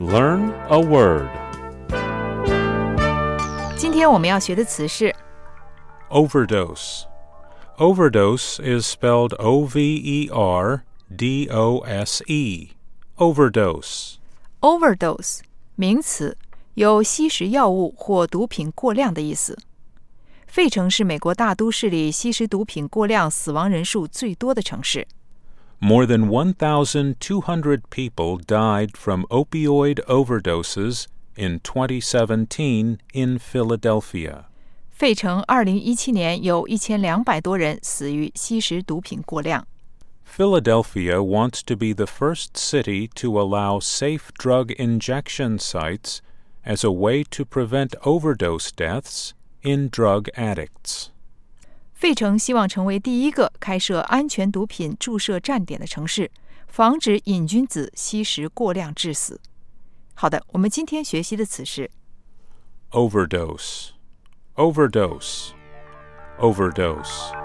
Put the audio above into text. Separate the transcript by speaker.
Speaker 1: Learn a word.
Speaker 2: 今天我们要学的词是
Speaker 1: Overdose. Overdose is spelled O-V-E-R-D-O-S-E. Overdose.
Speaker 2: overdose 名词，有吸食药物或毒品过量的意思。费城是美国大都市里吸食毒品过量死亡人数最多的城市。
Speaker 1: More than 1,200 people died from opioid overdoses in 2017 in Philadelphia.
Speaker 2: 费城2017年有1200多人死于吸食毒品过量。
Speaker 1: Philadelphia wants to be the first city to allow safe drug injection sites as a way to prevent overdose deaths in drug addicts.
Speaker 2: 费城希望成为第一个开设安全毒品注射站点的城市，防止瘾君子吸食过量致死。好的，我们今天学习的词是
Speaker 1: Overdose. Overdose. Overdose.